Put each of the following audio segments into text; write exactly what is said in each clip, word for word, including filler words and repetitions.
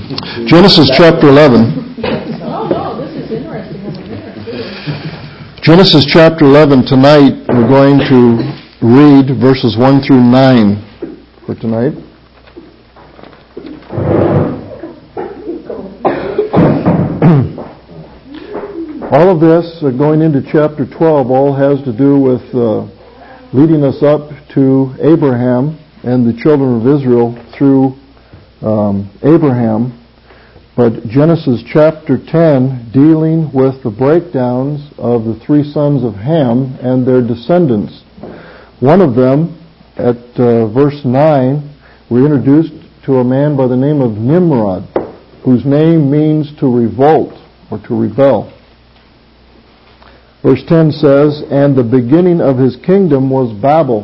Genesis chapter eleven. Oh, no, this is interesting over here. Genesis chapter eleven. Tonight we're going to read verses one through nine for tonight. All of this, uh, going into chapter twelve, all has to do with uh, leading us up to Abraham and the children of Israel through um, Abraham. But Genesis chapter ten dealing with the breakdowns of the three sons of Ham and their descendants. One of them, at uh, verse nine, we're introduced to a man by the name of Nimrod, whose name means to revolt or to rebel. Verse ten says, "And the beginning of his kingdom was Babel,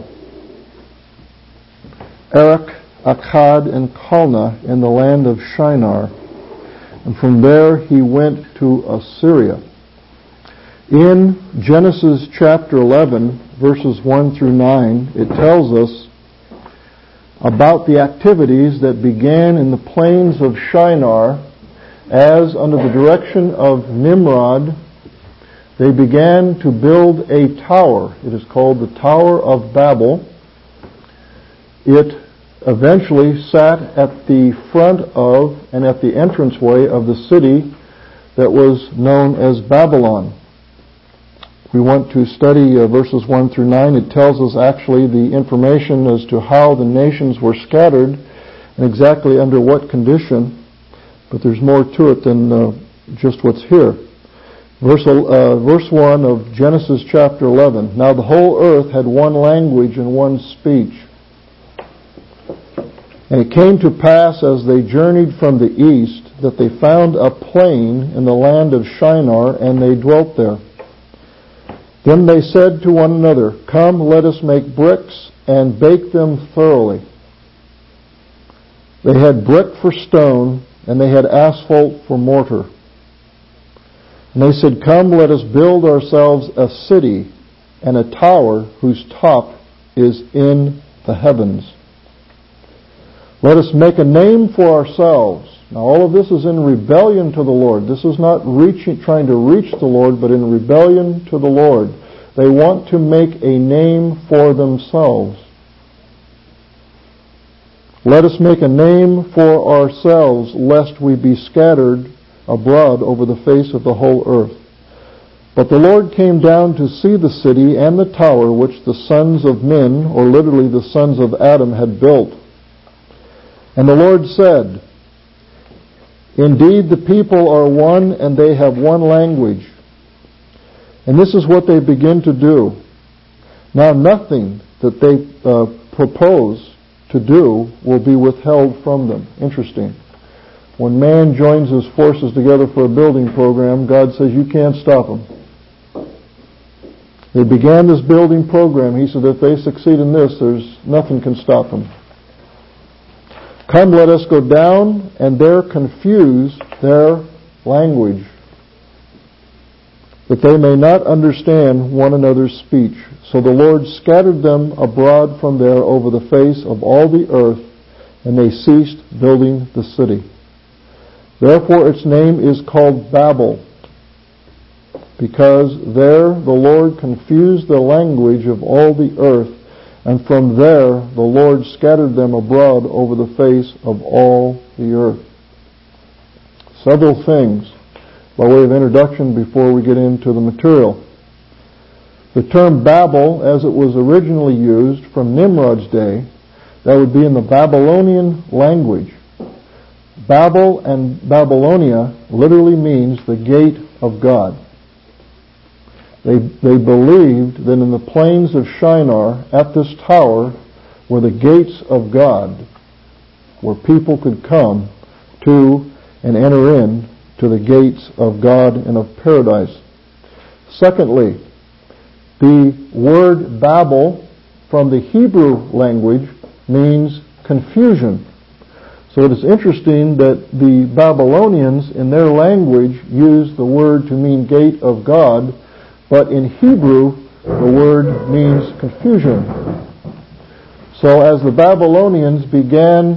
Erech, Akkad, and Calneh in the land of Shinar. And from there he went to Assyria." In Genesis chapter eleven, verses one through nine, it tells us about the activities that began in the plains of Shinar as, under the direction of Nimrod, they began to build a tower. It is called the Tower of Babel. It eventually sat at the front of and at the entranceway of the city that was known as Babylon. We want to study uh, verses one through nine. It tells us actually the information as to how the nations were scattered and exactly under what condition, but there's more to it than uh, just what's here. Verse, uh, verse one of Genesis chapter eleven. "Now the whole earth had one language and one speech. And it came to pass as they journeyed from the east that they found a plain in the land of Shinar, and they dwelt there. Then they said to one another, Come, let us make bricks and bake them thoroughly. They had brick for stone, and they had asphalt for mortar. And they said, Come, let us build ourselves a city and a tower whose top is in the heavens. Let us make a name for ourselves." Now all of this is in rebellion to the Lord. This is not reaching, trying to reach the Lord, but in rebellion to the Lord. They want to make a name for themselves. "Let us make a name for ourselves, lest we be scattered abroad over the face of the whole earth. But the Lord came down to see the city and the tower which the sons of men," or literally the sons of Adam, "had built. And the Lord said, Indeed, the people are one, and they have one language. And this is what they begin to do. Now nothing that they uh, propose to do will be withheld from them." Interesting. When man joins his forces together for a building program, God says, you can't stop them. They began this building program. He said, if they succeed in this, there's nothing can stop them. "Come, let us go down and there confuse their language, that they may not understand one another's speech. So the Lord scattered them abroad from there over the face of all the earth, and they ceased building the city. Therefore its name is called Babel, because there the Lord confused the language of all the earth, and from there the Lord scattered them abroad over the face of all the earth." Several things by way of introduction before we get into the material. The term Babel, as it was originally used from Nimrod's day, that would be in the Babylonian language. Babel and Babylonia literally means the gate of God. They, they believed that in the plains of Shinar, at this tower, were the gates of God, where people could come to and enter in to the gates of God and of paradise. Secondly, the word Babel from the Hebrew language means confusion. So it is interesting that the Babylonians in their language use the word to mean gate of God, but in Hebrew the word means confusion. So as the Babylonians began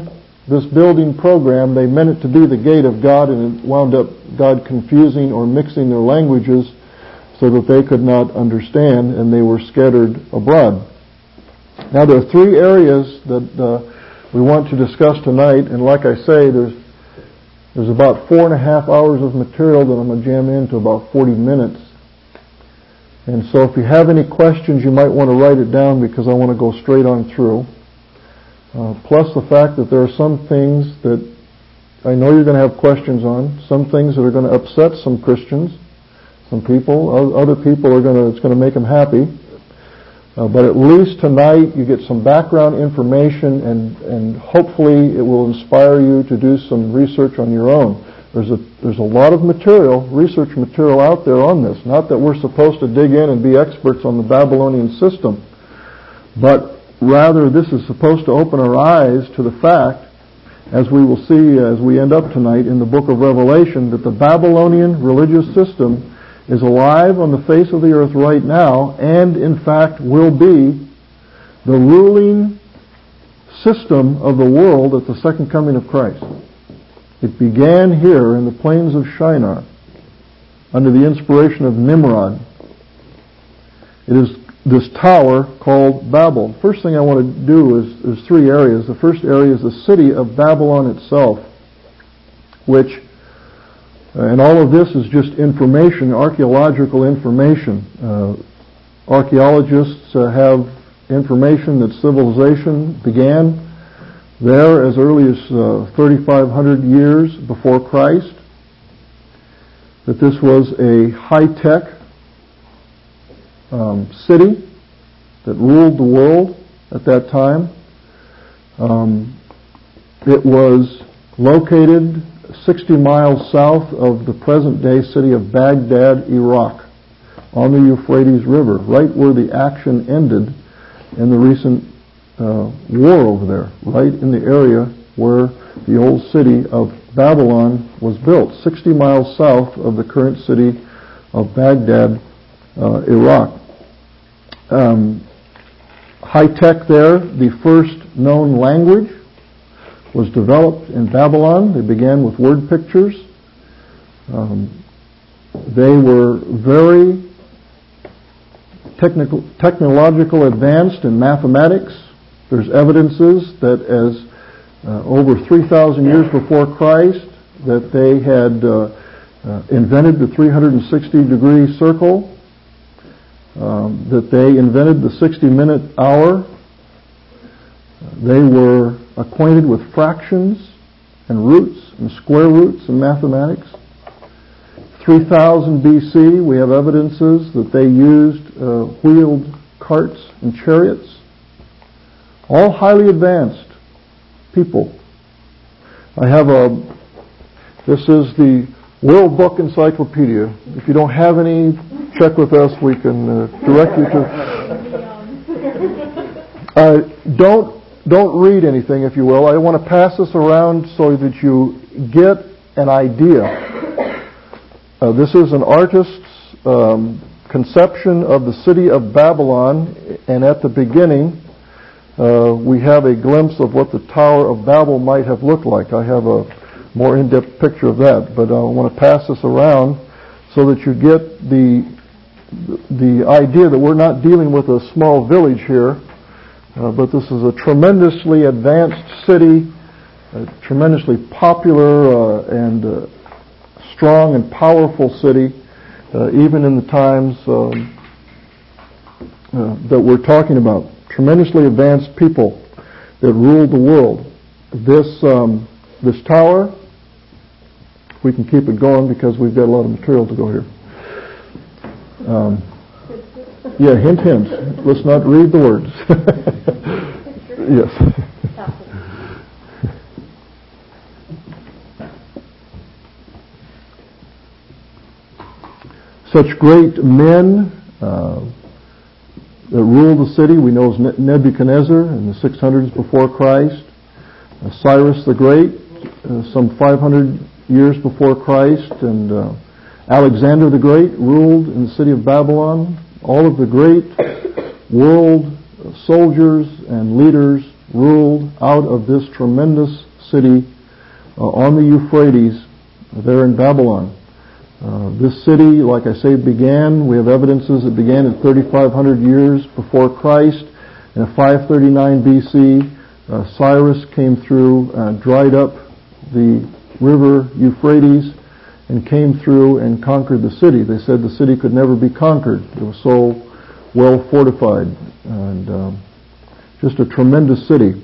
this building program, they meant it to be the gate of God, and it wound up God confusing or mixing their languages so that they could not understand, and they were scattered abroad. Now there are three areas that uh, we want to discuss tonight, and like I say, there's there's about four and a half hours of material that I'm going to jam into about forty minutes. And so if you have any questions, you might want to write it down because I want to go straight on through. Uh, plus the fact that there are some things that I know you're going to have questions on, some things that are going to upset some Christians, some people, other people are going to, it's going to make them happy. Uh, but at least tonight you get some background information, and, and hopefully it will inspire you to do some research on your own. There's a, there's a lot of material, research material out there on this. Not that we're supposed to dig in and be experts on the Babylonian system, but rather this is supposed to open our eyes to the fact, as we will see as we end up tonight in the book of Revelation, that the Babylonian religious system is alive on the face of the earth right now, and in fact will be the ruling system of the world at the second coming of Christ. It began here in the plains of Shinar under the inspiration of Nimrod. It is this tower called Babel. First thing I want to do is there's three areas. The first area is the city of Babylon itself, which Uh, and all of this is just information, archaeological information. Uh, archaeologists uh, have information that civilization began there as early as uh, thirty-five hundred years before Christ, that this was a high-tech um, city that ruled the world at that time. Um, it was located sixty miles south of the present-day city of Baghdad, Iraq, on the Euphrates River, right where the action ended in the recent uh, war over there, right in the area where the old city of Babylon was built, sixty miles south of the current city of Baghdad, uh, Iraq. Um, high-tech there, the first known language was developed in Babylon. They began with word pictures. Um, they were very technical, technological advanced in mathematics. There's evidences that as uh, over three thousand years before Christ, that they had uh, uh, invented the three hundred sixty degree circle, um, that they invented the sixty minute hour. They were acquainted with fractions and roots and square roots in mathematics. three thousand B C, we have evidences that they used uh, wheeled carts and chariots. All highly advanced people. I have a, this is the World Book Encyclopedia. If you don't have any, check with us. We can uh, direct you to. Uh, don't Don't read anything, if you will. I want to pass this around so that you get an idea. Uh, this is an artist's um, conception of the city of Babylon, and at the beginning uh, we have a glimpse of what the Tower of Babel might have looked like. I have a more in-depth picture of that, but I want to pass this around so that you get the the idea that we're not dealing with a small village here. Uh, but this is a tremendously advanced city, a tremendously popular uh, and uh, strong and powerful city, uh, even in the times um, uh, that we're talking about. Tremendously advanced people that ruled the world. This um, this tower, we can keep it going because we've got a lot of material to go here. Um, Yeah, hint, hint. Let's not read the words. Yes. Such great men uh, that ruled the city. We know as Nebuchadnezzar in the six hundreds before Christ. Uh, Cyrus the Great, uh, some five hundred years before Christ, and uh, Alexander the Great ruled in the city of Babylon. All of the great world soldiers and leaders ruled out of this tremendous city uh, on the Euphrates there in Babylon. Uh, this city, like I say, began, we have evidences it began at thirty-five hundred years before Christ. In five thirty-nine B C, uh, Cyrus came through, uh, dried up the river Euphrates, and came through and conquered the city. They said the city could never be conquered. It was so well fortified, and um, just a tremendous city.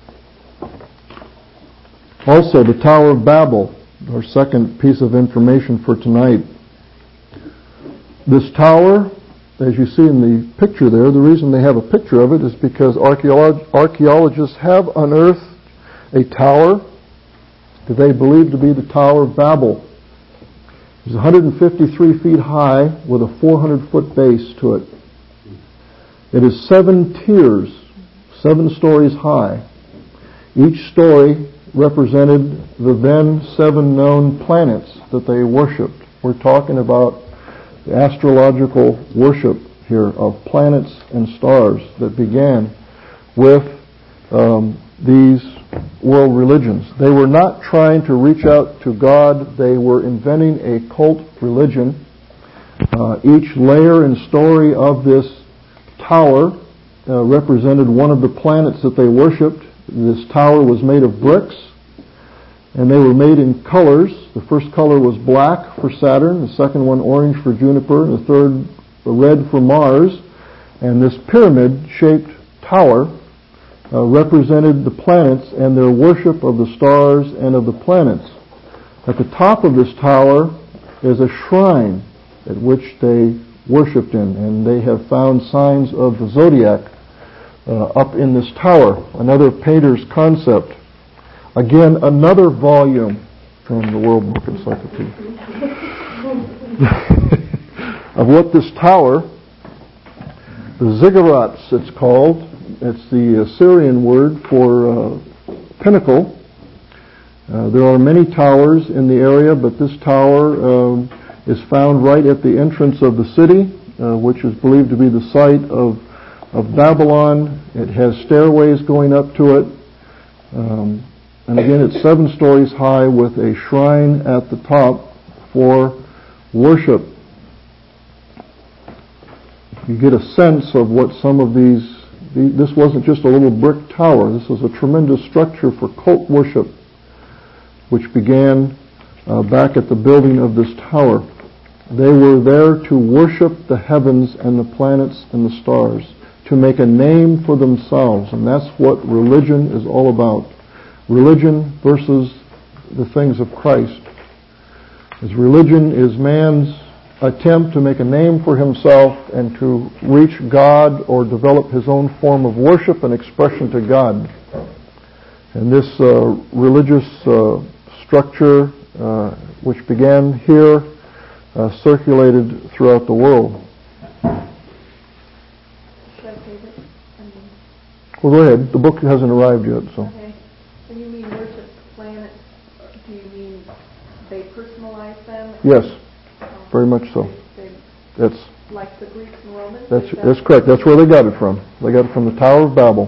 Also, the Tower of Babel, our second piece of information for tonight. This tower, as you see in the picture there, the reason they have a picture of it is because archeolog- archaeologists have unearthed a tower that they believe to be the Tower of Babel. It's one hundred fifty-three feet high with a four hundred foot base to it. It is seven tiers, seven stories high. Each story represented the then seven known planets that they worshipped. We're talking about the astrological worship here of planets and stars that began with um, these world religions. They were not trying to reach out to God. They were inventing a cult religion. Uh, each layer and story of this tower uh, represented one of the planets that they worshipped. This tower was made of bricks, and they were made in colors. The first color was black for Saturn, the second one orange for Jupiter, and the third red for Mars. And this pyramid-shaped tower uh, represented the planets and their worship of the stars and of the planets. At the top of this tower is a shrine at which they worshipped in, and they have found signs of the zodiac uh, up in this tower, another painter's concept. Again, another volume from the World Book Encyclopedia of what this tower, the ziggurats it's called, it's the Assyrian word for uh, pinnacle. Uh, there are many towers in the area, but this tower um, is found right at the entrance of the city, uh, which is believed to be the site of, of Babylon. It has stairways going up to it. Um, And again, it's seven stories high with a shrine at the top for worship. You get a sense of what some of these, this wasn't just a little brick tower. This was a tremendous structure for cult worship, which began uh, back at the building of this tower. They were there to worship the heavens and the planets and the stars, to make a name for themselves. And that's what religion is all about. Religion versus the things of Christ. As religion is man's attempt to make a name for himself and to reach God or develop his own form of worship and expression to God. And this uh, religious uh, structure, uh, which began here, uh, circulated throughout the world. Should I say that? I mean, Well, go ahead. The book hasn't arrived yet, so. okay. When you mean worship planets, do you mean they personalize them? Yes, very much so. They, they, That's like the Greeks and Romans? that's that that's correct. That's where they got it from. They got it from the Tower of Babel.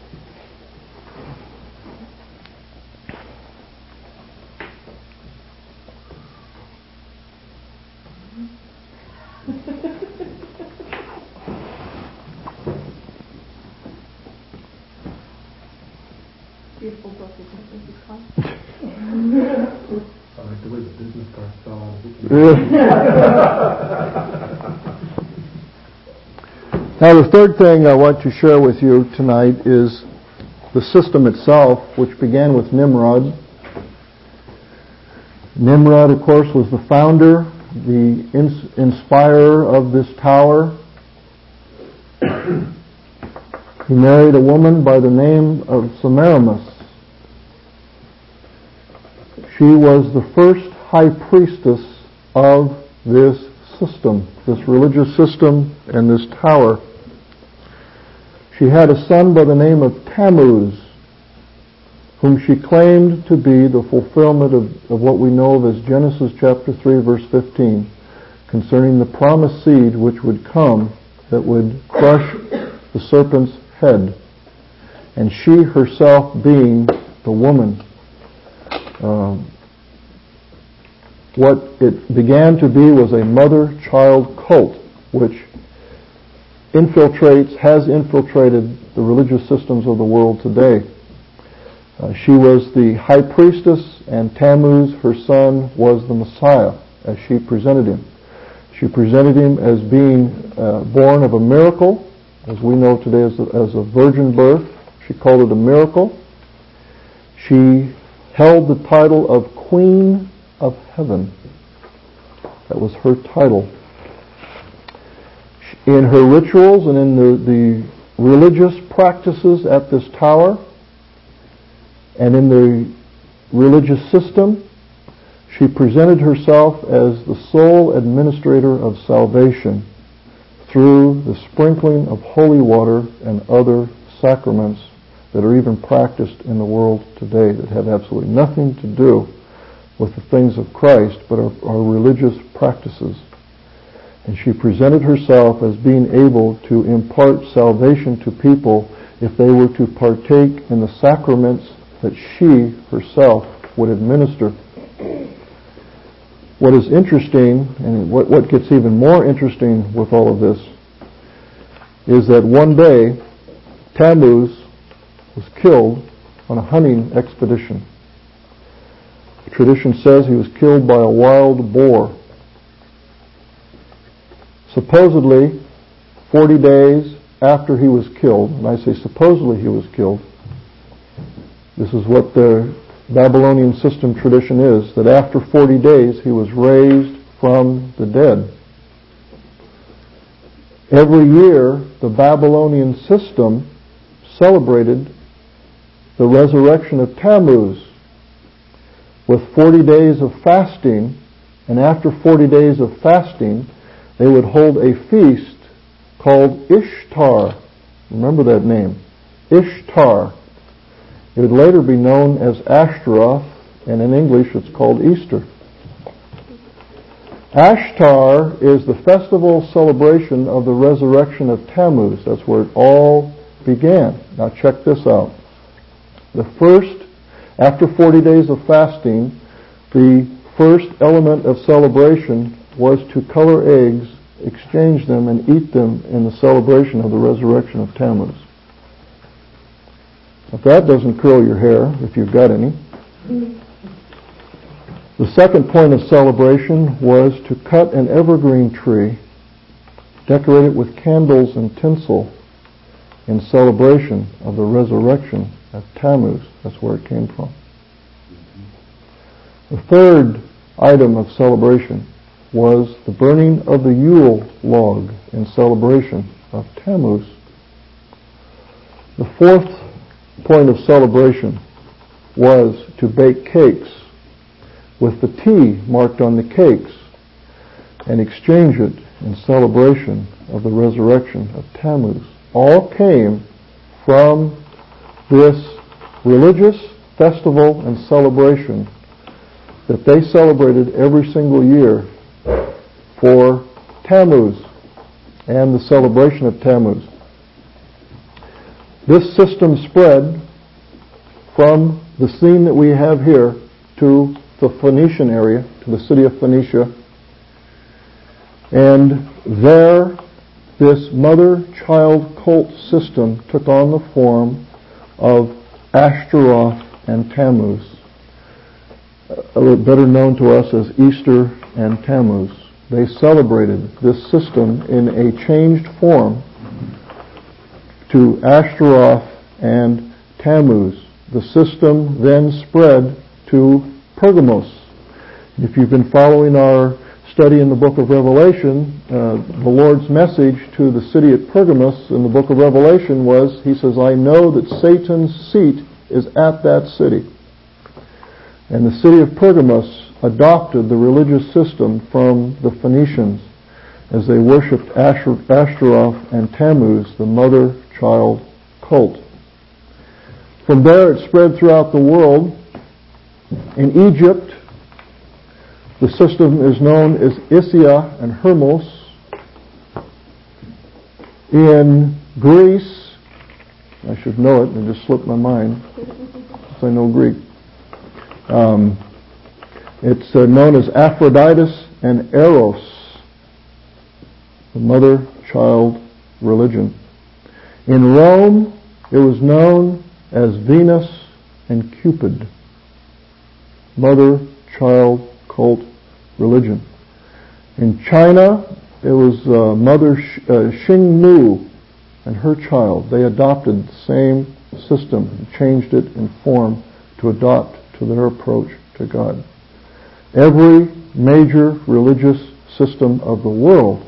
Beautiful book, isn't it, Missus Kahn? I like the way the business card fell out of it. Now, the third thing I want to share with you tonight is the system itself, which began with Nimrod. Nimrod, of course, was the founder, the ins- inspirer of this tower. He married a woman by the name of Semiramis. She was the first high priestess of this system, this religious system and this tower. She had a son by the name of Tammuz, whom she claimed to be the fulfillment of, of what we know of as Genesis chapter three, verse fifteen, concerning the promised seed which would come that would crush the serpent's head, and she herself being the woman Um, what it began to be was a mother-child cult, which infiltrates, has infiltrated the religious systems of the world today. Uh, she was the high priestess, and Tammuz, her son, was the Messiah, as she presented him. She presented him as being uh, born of a miracle, as we know today as a, as a virgin birth. She called it a miracle. She held the title of Queen of Heaven. That was her title. In her rituals and in the, the religious practices at this tower, and in the religious system, she presented herself as the sole administrator of salvation through the sprinkling of holy water and other sacraments that are even practiced in the world today that have absolutely nothing to do with the things of Christ, but are, are religious practices. And she presented herself as being able to impart salvation to people if they were to partake in the sacraments that she herself would administer. What is interesting, and what, what gets even more interesting with all of this, is that one day Tammuz was killed on a hunting expedition. The tradition says he was killed by a wild boar. Supposedly, forty days after he was killed, and I say supposedly he was killed, this is what the Babylonian system tradition is, that after forty days he was raised from the dead. Every year, the Babylonian system celebrated the resurrection of Tammuz with forty days of fasting, and after forty days of fasting, they would hold a feast called Ishtar. Remember that name, Ishtar. It would later be known as Ashtaroth, and in English it's called Easter. Ashtar is the festival celebration of the resurrection of Tammuz. That's where it all began. Now check this out. The first, after forty days of fasting, the first element of celebration was to color eggs, exchange them, and eat them in the celebration of the resurrection of Tammuz. If that doesn't curl your hair, if you've got any. The second point of celebration was to cut an evergreen tree, decorate it with candles and tinsel in celebration of the resurrection of Tammuz. That's where it came from. The third item of celebration was the burning of the Yule log in celebration of Tammuz. The fourth point of celebration was to bake cakes with the T marked on the cakes and exchange it in celebration of the resurrection of Tammuz. All came from this religious festival and celebration that they celebrated every single year for Tammuz and the celebration of Tammuz. This system spread from the scene that we have here to the Phoenician area, to the city of Phoenicia. And there, this mother-child cult system took on the form of Ashtaroth and Tammuz, a little better known to us as Easter and Tammuz. They celebrated this system in a changed form to Ashtaroth and Tammuz. The system then spread to Pergamos. If you've been following our study in the book of Revelation, uh, the Lord's message to the city at Pergamos in the book of Revelation was, He says, I know that Satan's seat is at that city. And the city of Pergamos adopted the religious system from the Phoenicians as they worshipped Ashtaroth and Tammuz, the mother-child cult. From there it spread throughout the world. In Egypt, the system is known as Isia and Hermos. In Greece, I should know it, it just slipped my mind, because I know Greek. Um, it's uh, known as Aphroditus and Eros, the mother-child religion. In Rome, it was known as Venus and Cupid, mother-child cult religion. In China, it was uh, Mother Sh- uh, Xingmu and her child. They adopted the same system and changed it in form to adopt to their approach to God. Every major religious system of the world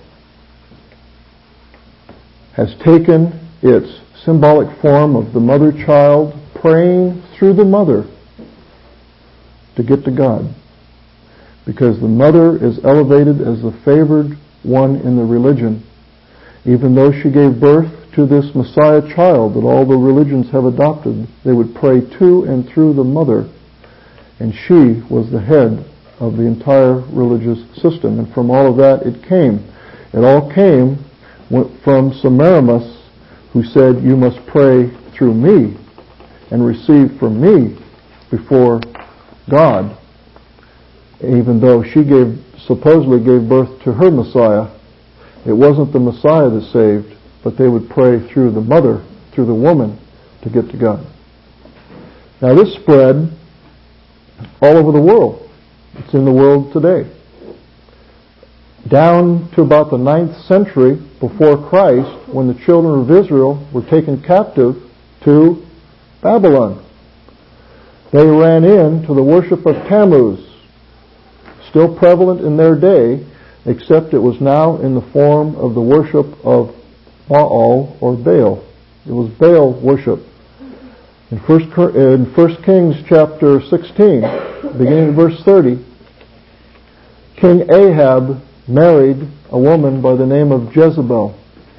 has taken its symbolic form of the mother-child praying through the mother to get to God. Because the mother is elevated as the favored one in the religion, even though she gave birth to this Messiah child that all the religions have adopted, they would pray to and through the mother, and she was the head of the entire religious system. And from all of that it came. It all came from Semiramis, who said, you must pray through me and receive from me before God, even though she gave supposedly gave birth to her Messiah. It wasn't the Messiah that saved, but they would pray through the mother, through the woman, to get to God. Now this spread all over the world. It's in the world today. Down to about the ninth century before Christ, when the children of Israel were taken captive to Babylon. They ran into the worship of Tammuz, still prevalent in their day, except it was now in the form of the worship of Baal or Baal. It was Baal worship. In First, in First Kings chapter sixteen, beginning at verse thirty, King Ahab married a woman by the name of Jezebel,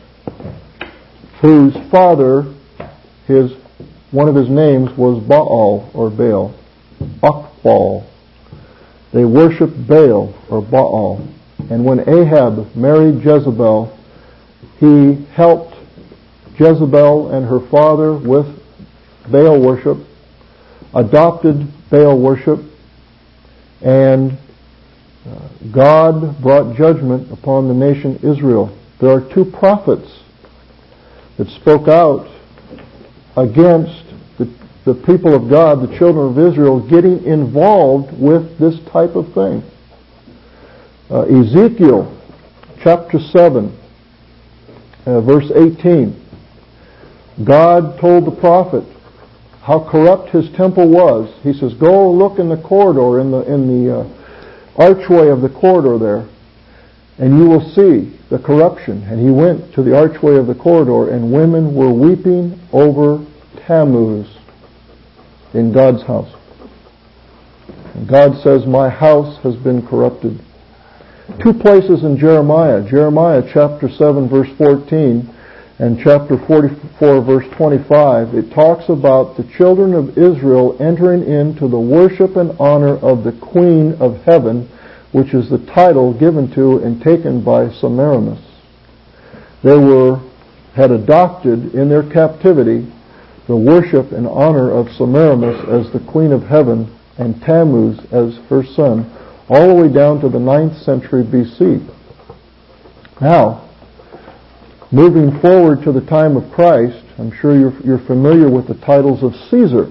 whose father, his one of his names was Baal or Baal, Akbal. They worshiped Baal or Baal. And when Ahab married Jezebel, he helped Jezebel and her father with Baal worship, adopted Baal worship, and uh, God brought judgment upon the nation Israel. There are two prophets that spoke out against the, the people of God, the children of Israel, getting involved with this type of thing. Uh, Ezekiel chapter seven, uh, verse eighteen. God told the prophet how corrupt his temple was. He says, go look in the corridor, in the in the uh, archway of the corridor there, and you will see the corruption. And he went to the archway of the corridor, and women were weeping over Tammuz in God's house. And God says, my house has been corrupted. Two places in Jeremiah, Jeremiah chapter seven verse fourteen and chapter forty-four verse twenty-five, it talks about the children of Israel entering into the worship and honor of the Queen of Heaven, which is the title given to and taken by Semiramis. They were, had adopted in their captivity the worship and honor of Semiramis as the Queen of Heaven and Tammuz as her son, all the way down to the ninth century B C. Now, moving forward to the time of Christ, I'm sure you're, you're familiar with the titles of Caesar.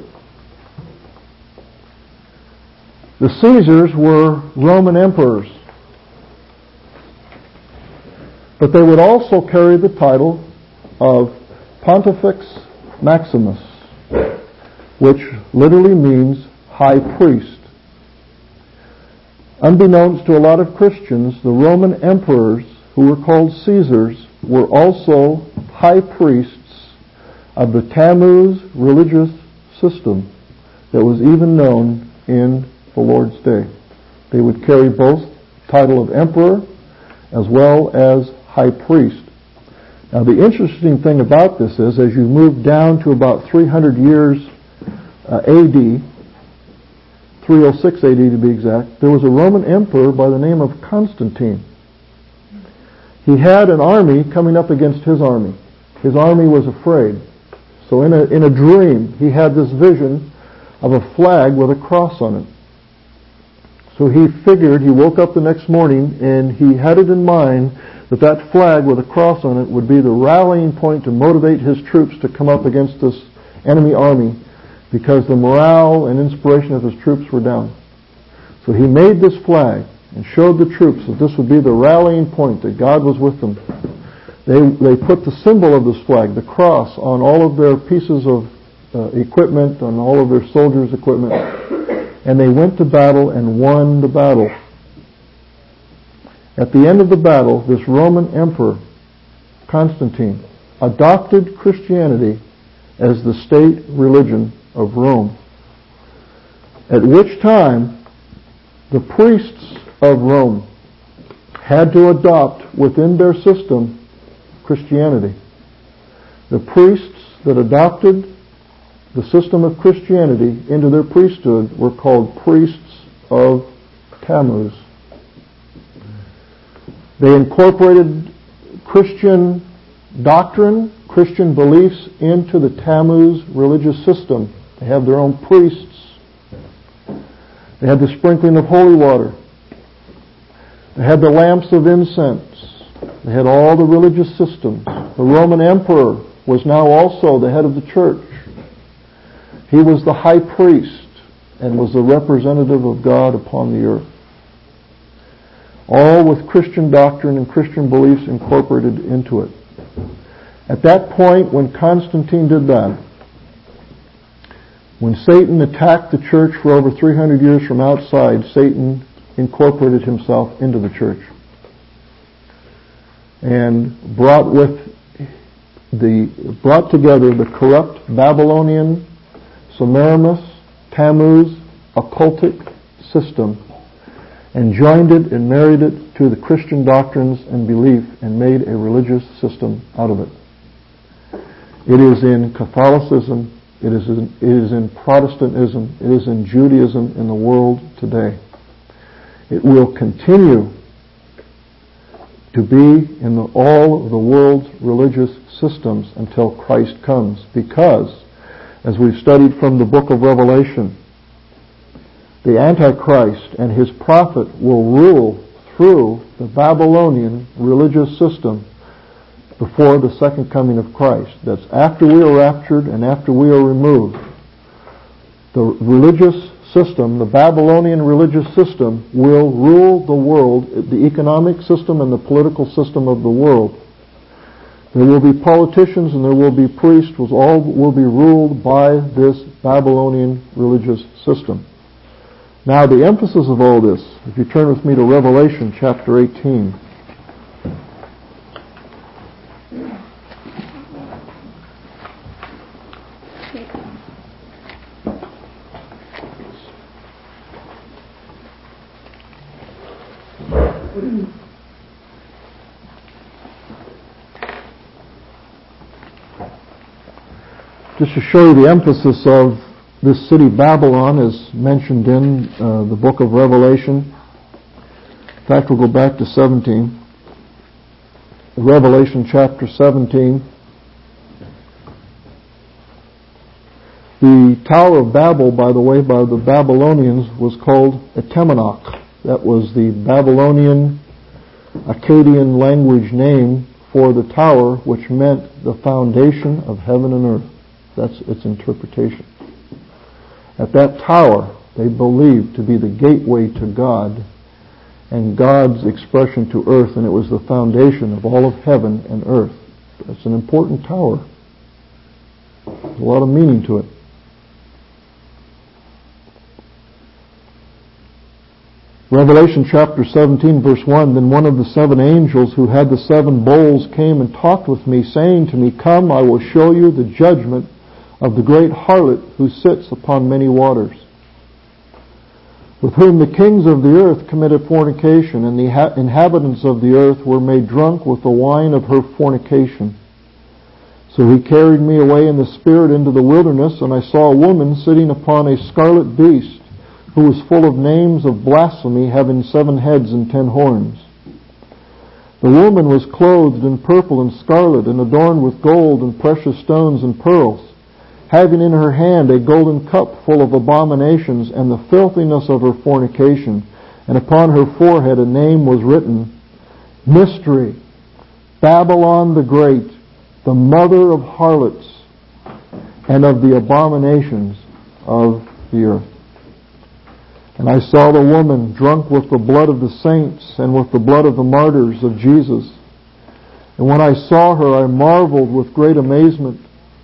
The Caesars were Roman emperors, but they would also carry the title of Pontifex Maximus, which literally means high priest. Unbeknownst to a lot of Christians, the Roman emperors, who were called Caesars, were also high priests of the Tammuz religious system that was even known in the Lord's day. They would carry both title of emperor as well as high priest. Now the interesting thing about this is, as you move down to about three hundred years uh, A D, three oh six A D to be exact, there was a Roman emperor by the name of Constantine. He had an army coming up against his army. His army was afraid. So in a, in a dream, he had this vision of a flag with a cross on it. So he figured, he woke up the next morning and he had it in mind that that flag with a cross on it would be the rallying point to motivate his troops to come up against this enemy army, because the morale and inspiration of his troops were down. So he made this flag and showed the troops that this would be the rallying point, that God was with them. They they put the symbol of this flag, the cross, on all of their pieces of uh, equipment, on all of their soldiers' equipment, and they went to battle and won the battle. At the end of the battle, this Roman emperor, Constantine, adopted Christianity as the state religion of Rome, at which time the priests of Rome had to adopt within their system Christianity. The priests that adopted the system of Christianity into their priesthood were called priests of Tammuz. They incorporated Christian doctrine, Christian beliefs into the Tammuz religious system. They have their own priests. They had the sprinkling of holy water. They had the lamps of incense. They had all the religious systems. The Roman emperor was now also the head of the church. He was the high priest and was the representative of God upon the earth. All with Christian doctrine and Christian beliefs incorporated into it. At that point, when Constantine did that, when Satan attacked the church for over three hundred years from outside, Satan incorporated himself into the church and brought with the brought together the corrupt Babylonian, Semiramis, Tammuz, occultic system, and joined it and married it to the Christian doctrines and belief and made a religious system out of it. It is in Catholicism, it is in, it is in Protestantism, it is in Judaism in the world today. It will continue to be in the, all of the world's religious systems until Christ comes, because, as we've studied from the book of Revelation, the Antichrist and his prophet will rule through the Babylonian religious system before the second coming of Christ. That's after we are raptured and after we are removed. The religious system, the Babylonian religious system, will rule the world, the economic system and the political system of the world. There will be politicians and there will be priests, which all will be ruled by this Babylonian religious system. Now, the emphasis of all this, if you turn with me to Revelation chapter eighteen. Just to show you the emphasis of this city Babylon is mentioned in uh, the book of Revelation. In fact, we'll go back to seventeen. Revelation chapter seventeen. The Tower of Babel, by the way, by the Babylonians was called Etemenach. That was the Babylonian Akkadian language name for the tower, which meant the foundation of heaven and earth. That's its interpretation. At that tower, they believed to be the gateway to God and God's expression to earth, and it was the foundation of all of heaven and earth. It's an important tower. There's a lot of meaning to it. Revelation chapter seventeen, verse one, Then one of the seven angels who had the seven bowls came and talked with me, saying to me, Come, I will show you the judgment of the great harlot who sits upon many waters, with whom the kings of the earth committed fornication, and the ha- inhabitants of the earth were made drunk with the wine of her fornication. So he carried me away in the spirit into the wilderness, and I saw a woman sitting upon a scarlet beast, who was full of names of blasphemy, having seven heads and ten horns. The woman was clothed in purple and scarlet, and adorned with gold and precious stones and pearls, having in her hand a golden cup full of abominations and the filthiness of her fornication, and upon her forehead a name was written, Mystery, Babylon the Great, the mother of harlots and of the abominations of the earth. And I saw the woman drunk with the blood of the saints and with the blood of the martyrs of Jesus. And when I saw her, I marveled with great amazement.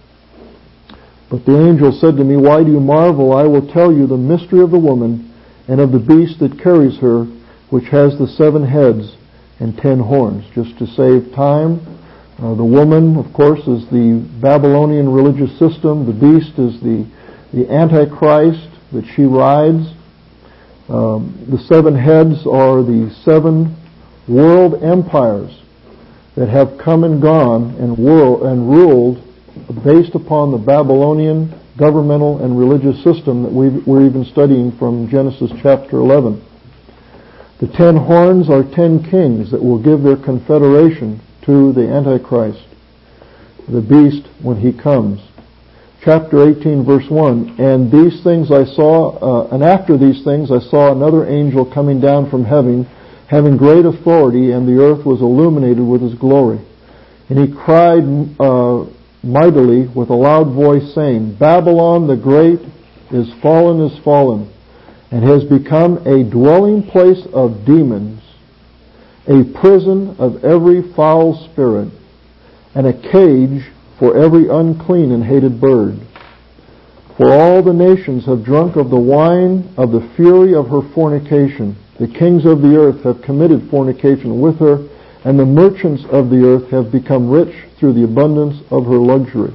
But the angel said to me, Why do you marvel? I will tell you the mystery of the woman and of the beast that carries her, which has the seven heads and ten horns. Just to save time, uh, the woman, of course, is the Babylonian religious system. The beast is the, the Antichrist that she rides. Um, the seven heads are the seven world empires that have come and gone and, world, and ruled based upon the Babylonian governmental and religious system that we've, we're even studying from Genesis chapter eleven. The ten horns are ten kings that will give their confederation to the Antichrist, the beast, when he comes. Chapter eighteen, verse one, And these things I saw, uh, and after these things I saw another angel coming down from heaven, having great authority, and the earth was illuminated with his glory. And he cried uh, mightily with a loud voice, saying, Babylon the Great is fallen, is fallen, and has become a dwelling place of demons, a prison of every foul spirit, and a cage for every unclean and hated bird. For all the nations have drunk of the wine of the fury of her fornication. The kings of the earth have committed fornication with her, and the merchants of the earth have become rich through the abundance of her luxury.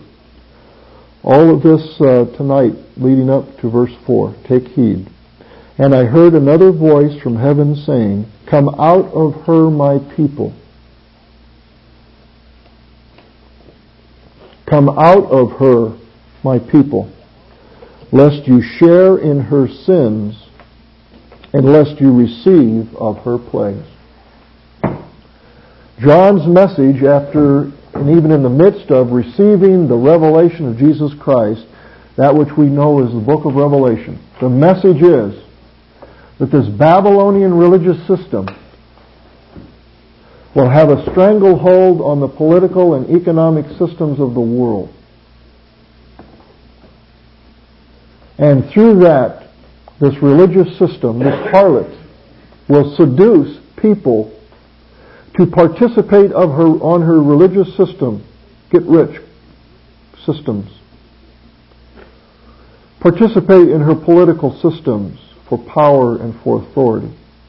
All of this uh, tonight leading up to verse four. Take heed. And I heard another voice from heaven saying, Come out of her, my people. Come out of her, my people, lest you share in her sins, and lest you receive of her plagues. John's message, after and even in the midst of receiving the revelation of Jesus Christ, that which we know as the book of Revelation, the message is that this Babylonian religious system will have a stranglehold on the political and economic systems of the world. And through that, this religious system, this harlot, will seduce people to participate of her on her religious system, get rich systems, participate in her political systems for power and for authority.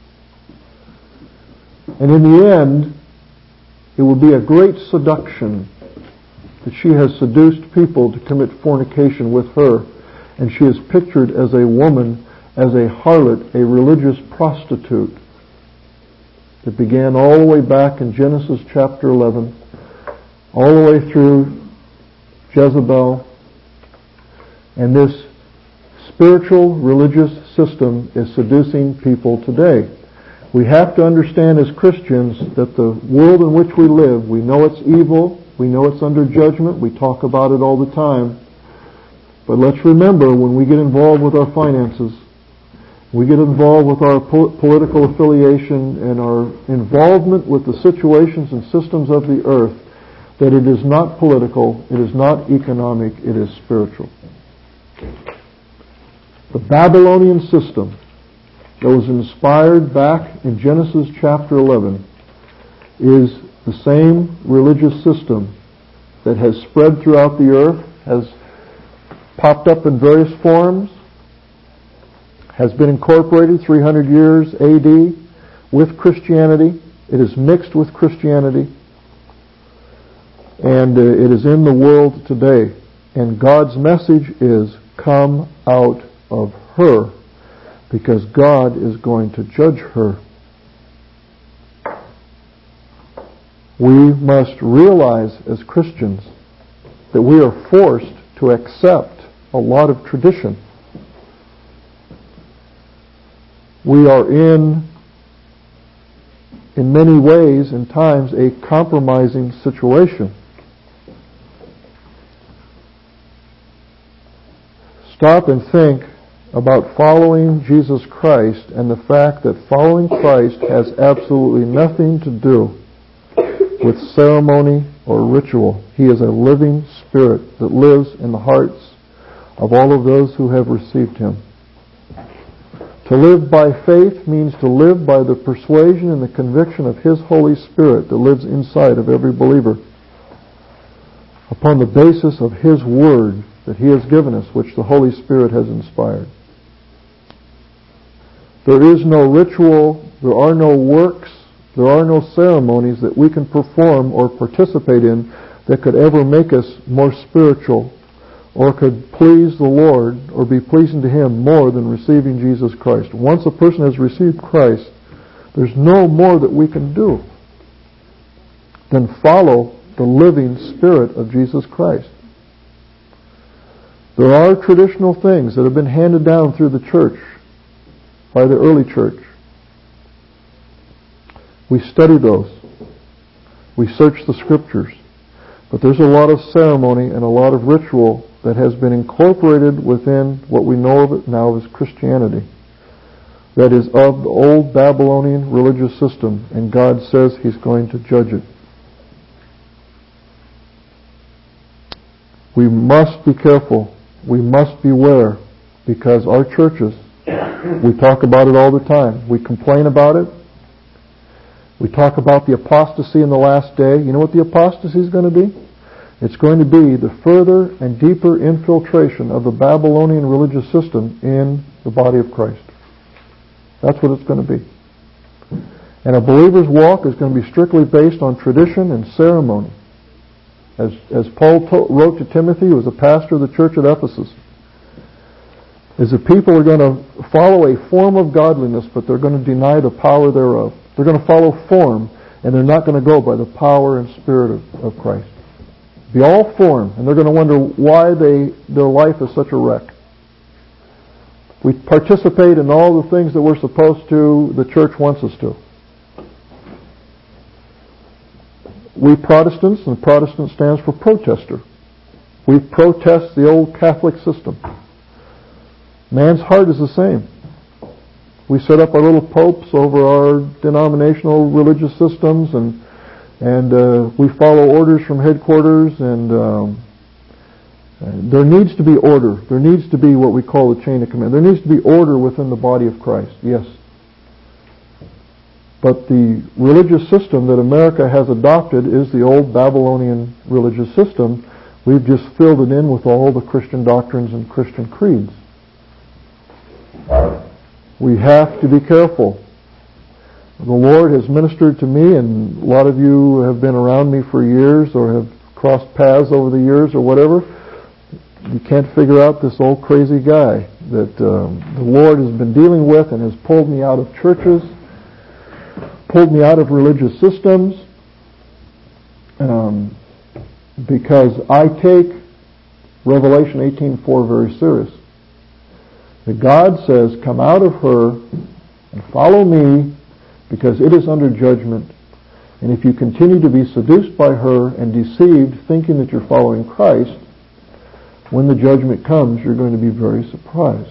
And in the end, it will be a great seduction that she has seduced people to commit fornication with her, and she is pictured as a woman, as a harlot, a religious prostitute. It began all the way back in Genesis chapter eleven, all the way through Jezebel, and this spiritual religious system is seducing people today. We have to understand as Christians that the world in which we live, we know it's evil, we know it's under judgment, we talk about it all the time. But let's remember, when we get involved with our finances, we get involved with our po- political affiliation and our involvement with the situations and systems of the earth, that it is not political, it is not economic, it is spiritual. The Babylonian system that was inspired back in Genesis chapter eleven is the same religious system that has spread throughout the earth, has popped up in various forms, has been incorporated three hundred years A D with Christianity. It is mixed with Christianity, and uh, it is in the world today. And God's message is, come out of her, because God is going to judge her. We must realize as Christians that we are forced to accept a lot of tradition. We are in, in many ways and times, a compromising situation. Stop and think about following Jesus Christ and the fact that following Christ has absolutely nothing to do with ceremony or ritual. He is a living Spirit that lives in the hearts of all of those who have received Him. To live by faith means to live by the persuasion and the conviction of His Holy Spirit that lives inside of every believer, upon the basis of His Word that He has given us, which the Holy Spirit has inspired. There is no ritual, there are no works, there are no ceremonies that we can perform or participate in that could ever make us more spiritual or could please the Lord or be pleasing to Him more than receiving Jesus Christ. Once a person has received Christ, there's no more that we can do than follow the living Spirit of Jesus Christ. There are traditional things that have been handed down through the church by the early church. We study those. We search the Scriptures. But there's a lot of ceremony and a lot of ritual that has been incorporated within what we know of it now as Christianity. That is of the old Babylonian religious system, and God says He's going to judge it. We must be careful. We must beware, because our churches, we talk about it all the time. We complain about it. We talk about the apostasy in the last day. You know what the apostasy is going to be? It's going to be the further and deeper infiltration of the Babylonian religious system in the body of Christ. That's what it's going to be. And a believer's walk is going to be strictly based on tradition and ceremony. As, as Paul to, wrote to Timothy, who was a pastor of the church at Ephesus, is that people are going to follow a form of godliness, but they're going to deny the power thereof. They're going to follow form, and they're not going to go by the power and Spirit of, of Christ. Be all form, and they're going to wonder why they their life is such a wreck. We participate in all the things that we're supposed to, the church wants us to. We Protestants, and Protestant stands for protester. We protest the old Catholic system. Man's heart is the same. We set up our little popes over our denominational religious systems, and and uh, we follow orders from headquarters, and um, there needs to be order. There needs to be what we call the chain of command. There needs to be order within the body of Christ, yes. But the religious system that America has adopted is the old Babylonian religious system. We've just filled it in with all the Christian doctrines and Christian creeds. We have to be careful. The Lord has ministered to me, and a lot of you have been around me for years or have crossed paths over the years or whatever. You can't figure out this old crazy guy that um, the Lord has been dealing with and has pulled me out of churches, pulled me out of religious systems, um, because I take Revelation eighteen four very serious. That God says, come out of her and follow me, because it is under judgment. And if you continue to be seduced by her and deceived, thinking that you're following Christ, when the judgment comes, you're going to be very surprised.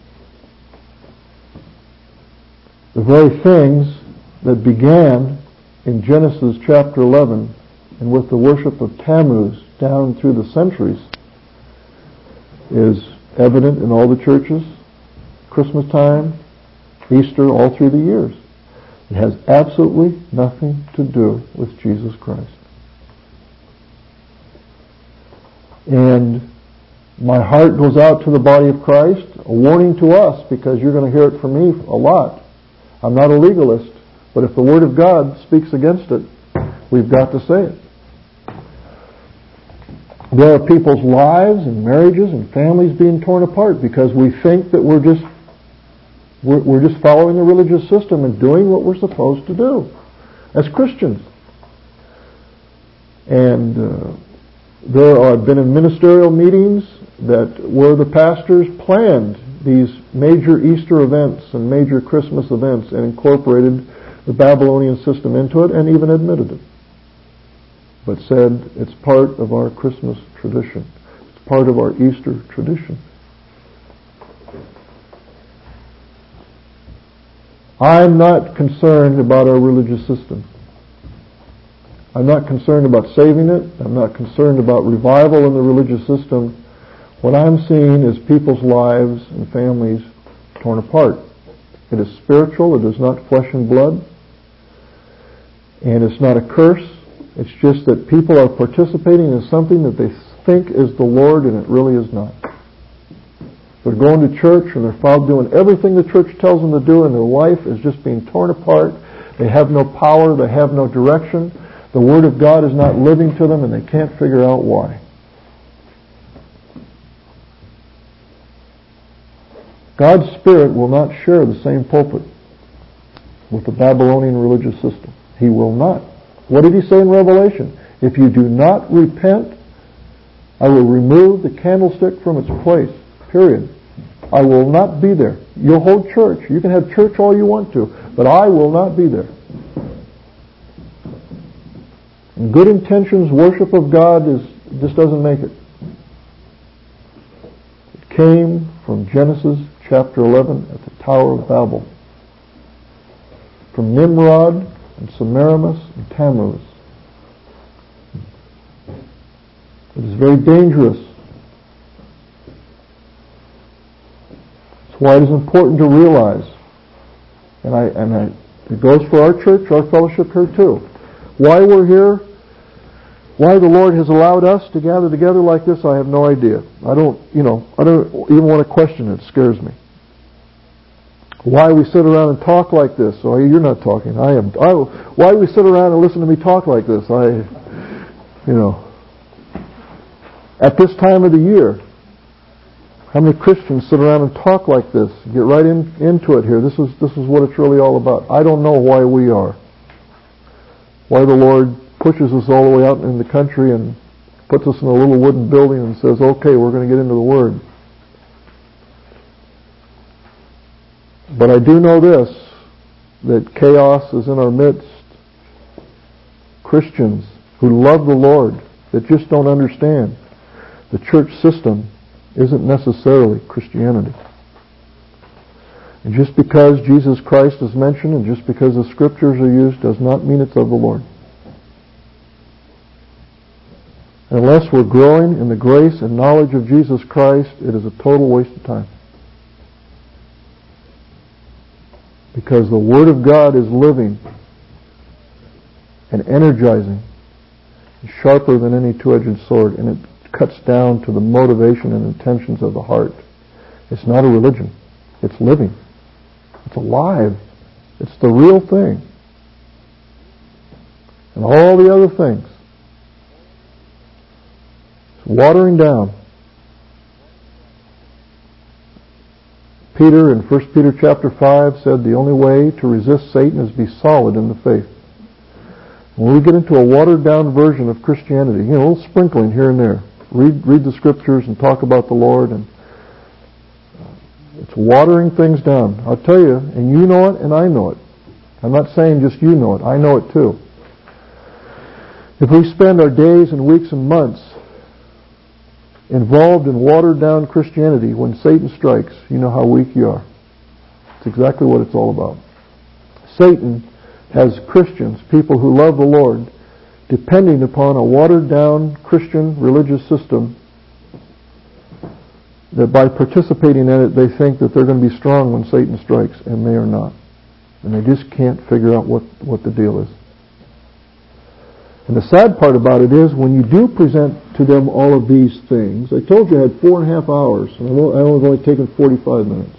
The very things that began in Genesis chapter eleven and with the worship of Tammuz down through the centuries is evident in all the churches. Christmas time, Easter, all through the years. It has absolutely nothing to do with Jesus Christ. And my heart goes out to the body of Christ, a warning to us, because you're going to hear it from me a lot. I'm not a legalist, but if the Word of God speaks against it, we've got to say it. There are people's lives and marriages and families being torn apart because we think that we're just we're, we're just following the religious system and doing what we're supposed to do as Christians. And uh, there have been in ministerial meetings that where the pastors planned these major Easter events and major Christmas events and incorporated the Babylonian system into it and even admitted it, but said it's part of our Christmas tradition. It's part of our Easter tradition. I'm not concerned about our religious system. I'm not concerned about saving it. I'm not concerned about revival in the religious system. What I'm seeing is people's lives and families torn apart. It is spiritual. It is not flesh and blood. And it's not a curse. It's just that people are participating in something that they think is the Lord, and it really is not. They're going to church, and they're found doing everything the church tells them to do, and their life is just being torn apart. They have no power. They have no direction. The Word of God is not living to them, and they can't figure out why. God's Spirit will not share the same pulpit with the Babylonian religious system. He will not. What did he say in Revelation? If you do not repent, I will remove the candlestick from its place. Period. I will not be there. You'll hold church. You can have church all you want to, but I will not be there. And good intentions, worship of God is just doesn't make it. It came from Genesis chapter eleven at the Tower of Babel. From Nimrod and Semiramis and Tammuz. It is very dangerous. That's why it is important to realize, and I and I, it goes for our church, our fellowship here too. Why we're here, why the Lord has allowed us to gather together like this, I have no idea. I don't, you know, I don't even want to question it. It scares me. Why we sit around and talk like this? Oh, you're not talking. I am. I, why we sit around and listen to me talk like this? I, you know, at this time of the year, how many Christians sit around and talk like this? Get right in, into it here. This is this is what it's really all about. I don't know why we are. Why the Lord pushes us all the way out in the country and puts us in a little wooden building and says, "Okay, we're going to get into the Word." But I do know this, that chaos is in our midst. Christians who love the Lord, that just don't understand. The church system isn't necessarily Christianity. And just because Jesus Christ is mentioned and just because the Scriptures are used does not mean it's of the Lord. Unless we're growing in the grace and knowledge of Jesus Christ, it is a total waste of time. Because the Word of God is living and energizing, and sharper than any two-edged sword, and it cuts down to the motivation and intentions of the heart. It's not a religion. It's living. It's alive. It's the real thing. And all the other things. It's watering down. Peter in First Peter chapter five said the only way to resist Satan is to be solid in the faith. When we get into a watered down version of Christianity, you know, a little sprinkling here and there, read read the Scriptures and talk about the Lord, and it's watering things down. I'll tell you, and you know it and I know it. I'm not saying just you know it, I know it too. If we spend our days and weeks and months involved in watered-down Christianity, when Satan strikes, you know how weak you are. It's exactly what it's all about. Satan has Christians, people who love the Lord, depending upon a watered-down Christian religious system that by participating in it, they think that they're going to be strong when Satan strikes, and they are not. And they just can't figure out what, what the deal is. And the sad part about it is, when you do present to them all of these things, I told you I had four and a half hours, and I was only taken forty-five minutes.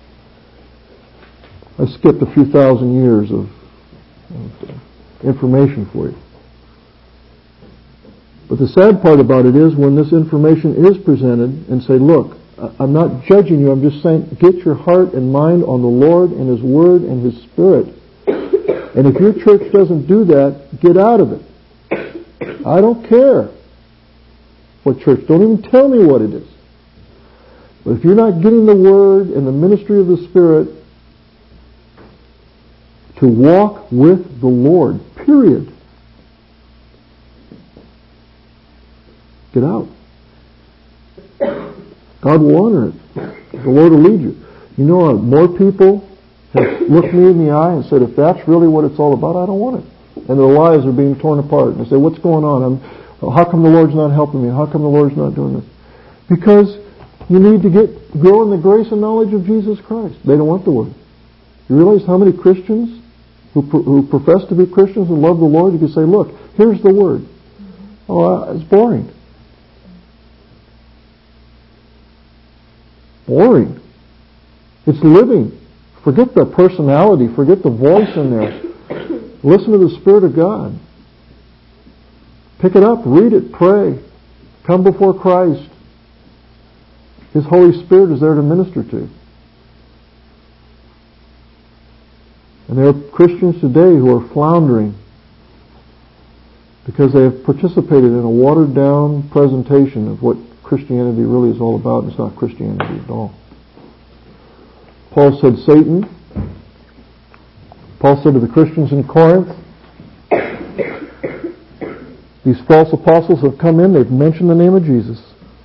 I skipped a few thousand years of, of information for you. But the sad part about it is, when this information is presented and say, look, I'm not judging you, I'm just saying, get your heart and mind on the Lord and His Word and His Spirit. And if your church doesn't do that, get out of it. I don't care what church. Don't even tell me what it is. But if you're not getting the Word and the ministry of the Spirit to walk with the Lord, period, get out. God will honor it. The Lord will lead you. You know, more people have looked me in the eye and said, if that's really what it's all about, I don't want it. And their lives are being torn apart. And they say, what's going on? I'm, how come the Lord's not helping me? How come the Lord's not doing this? Because you need to get grow in the grace and knowledge of Jesus Christ. They don't want the Word. You realize how many Christians who who profess to be Christians and love the Lord, you can say, look, here's the Word. Oh, uh, it's boring. Boring. It's living. Forget the personality. Forget the voice in there. Listen to the Spirit of God. Pick it up. Read it. Pray. Come before Christ. His Holy Spirit is there to minister to you. And there are Christians today who are floundering because they have participated in a watered-down presentation of what Christianity really is all about. It's not Christianity at all. Paul said, Satan, Paul said to the Christians in Corinth, these false apostles have come in, they've mentioned the name of Jesus.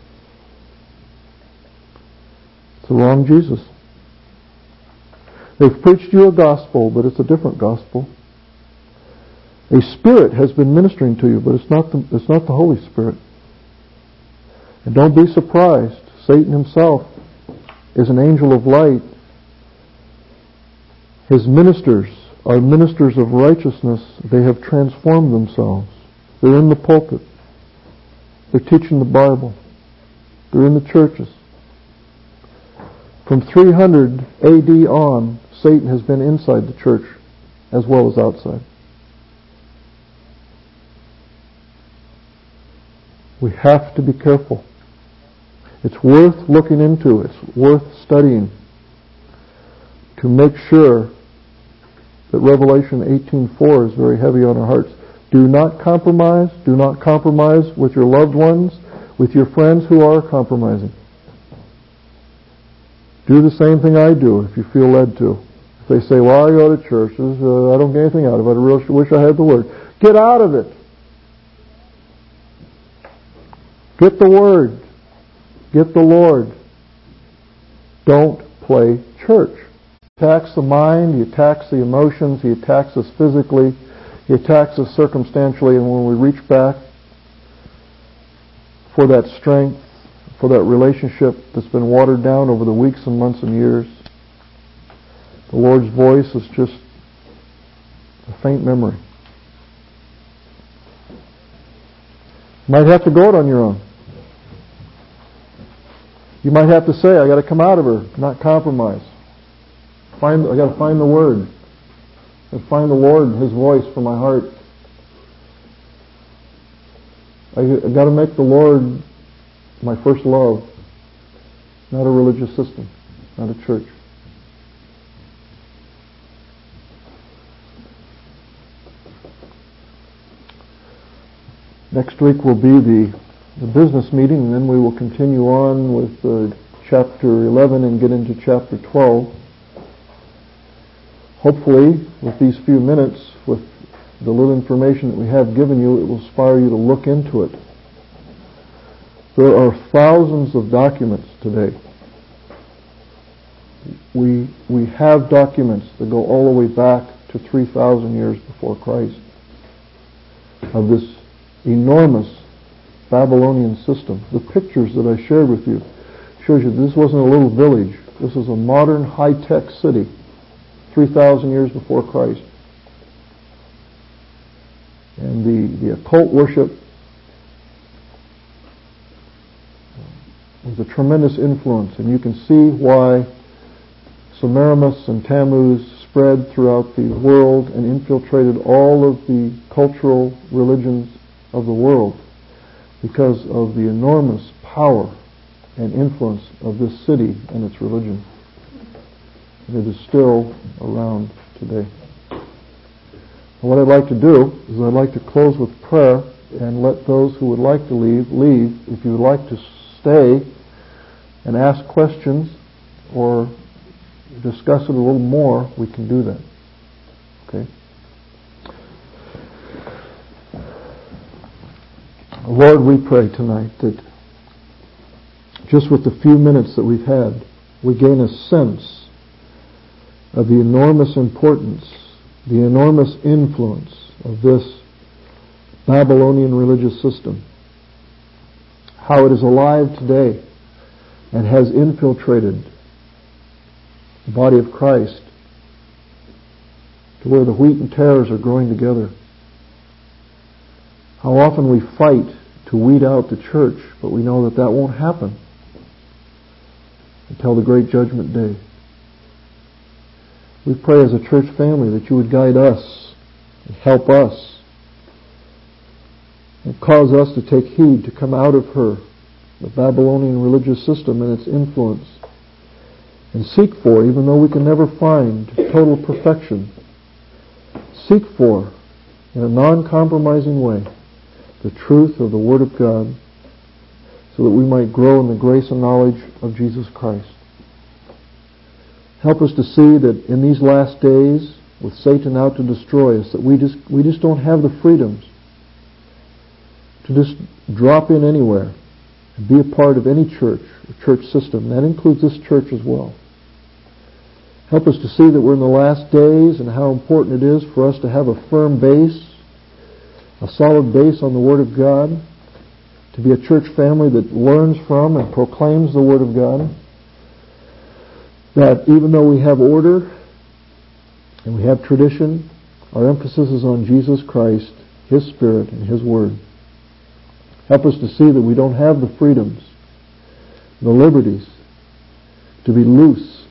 It's the wrong Jesus. They've preached you a gospel, but it's a different gospel. A spirit has been ministering to you, but it's not the, it's not the Holy Spirit. And don't be surprised. Satan himself is an angel of light. His ministers are ministers of righteousness. They have transformed themselves. They're in the pulpit. They're teaching the Bible. They're in the churches. From three hundred A D on, Satan has been inside the church as well as outside. We have to be careful. It's worth looking into. It's worth studying to make sure that Revelation eighteen four is very heavy on our hearts. Do not compromise. Do not compromise with your loved ones, with your friends who are compromising. Do the same thing I do if you feel led to. If they say, well, I go to churches, uh, I don't get anything out of it, I really wish I had the Word. Get out of it. Get the Word. Get the Lord. Don't play church. He attacks the mind, he attacks the emotions, he attacks us physically, he attacks us circumstantially, and when we reach back for that strength, for that relationship that's been watered down over the weeks and months and years, the Lord's voice is just a faint memory. You might have to go it on your own. You might have to say, I got to come out of her, not compromise. Find, I got to find the Word. And find the Lord and His voice for my heart. I, I got to make the Lord my first love, not a religious system, not a church. Next week will be the, the business meeting, and then we will continue on with uh, chapter eleven and get into chapter twelve. Hopefully, with these few minutes, with the little information that we have given you, it will inspire you to look into it. There are thousands of documents today. We we have documents that go all the way back to three thousand years before Christ of this enormous Babylonian system. The pictures that I shared with you shows you this wasn't a little village. This is a modern high-tech city three thousand years before Christ. And the, the occult worship was a tremendous influence, and you can see why Semiramis and Tammuz spread throughout the world and infiltrated all of the cultural religions of the world because of the enormous power and influence of this city and its religion. And it is still around today. And what I'd like to do is I'd like to close with prayer and let those who would like to leave, leave. If you would like to stay and ask questions or discuss it a little more, we can do that. Okay? Lord, we pray tonight that just with the few minutes that we've had, we gain a sense of the enormous importance, the enormous influence of this Babylonian religious system. How it is alive today and has infiltrated the body of Christ to where the wheat and tares are growing together. How often we fight to weed out the church, but we know that that won't happen until the great judgment day. We pray as a church family that you would guide us and help us and cause us to take heed to come out of her, the Babylonian religious system and its influence, and seek for, even though we can never find total perfection, seek for, in a non-compromising way, the truth of the Word of God, so that we might grow in the grace and knowledge of Jesus Christ. Help us to see that in these last days, with Satan out to destroy us, that we just we just don't have the freedoms to just drop in anywhere and be a part of any church or church system. That includes this church as well. Help us to see that we're in the last days and how important it is for us to have a firm base, a solid base on the Word of God, to be a church family that learns from and proclaims the Word of God. That even though we have order and we have tradition, our emphasis is on Jesus Christ, His Spirit, and His Word. Help us to see that we don't have the freedoms, the liberties, to be loose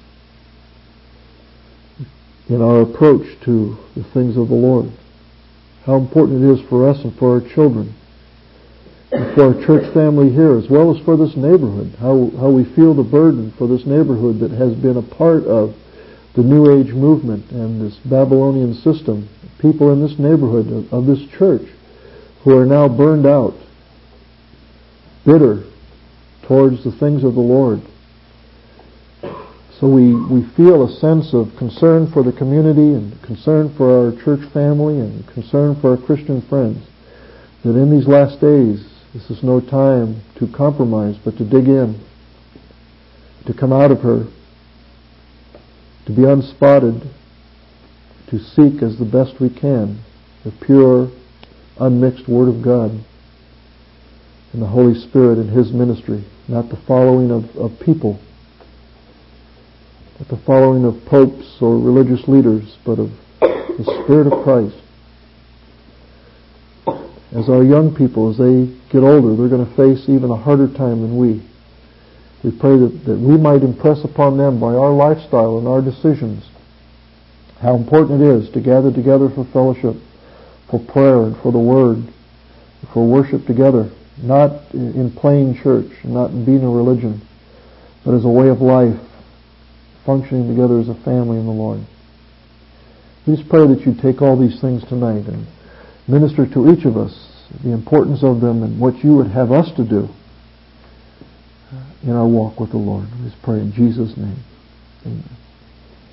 in our approach to the things of the Lord. How important it is for us and for our children, and for our church family here, as well as for this neighborhood. How how we feel the burden for this neighborhood that has been a part of the New Age movement and this Babylonian system. People in this neighborhood of, of this church who are now burned out, bitter towards the things of the Lord. So we, we feel a sense of concern for the community and concern for our church family and concern for our Christian friends, that in these last days, this is no time to compromise, but to dig in, to come out of her, to be unspotted, to seek as the best we can the pure, unmixed Word of God and the Holy Spirit and His ministry, not the following of, of people, not the following of popes or religious leaders, but of the Spirit of Christ. As our young people, as they get older, they're going to face even a harder time than we. We pray that, that we might impress upon them by our lifestyle and our decisions how important it is to gather together for fellowship, for prayer and for the Word, for worship together, not in plain church, not in being a religion, but as a way of life, functioning together as a family in the Lord. We just pray that you take all these things tonight and minister to each of us the importance of them and what you would have us to do in our walk with the Lord. We just pray in Jesus' name. Amen.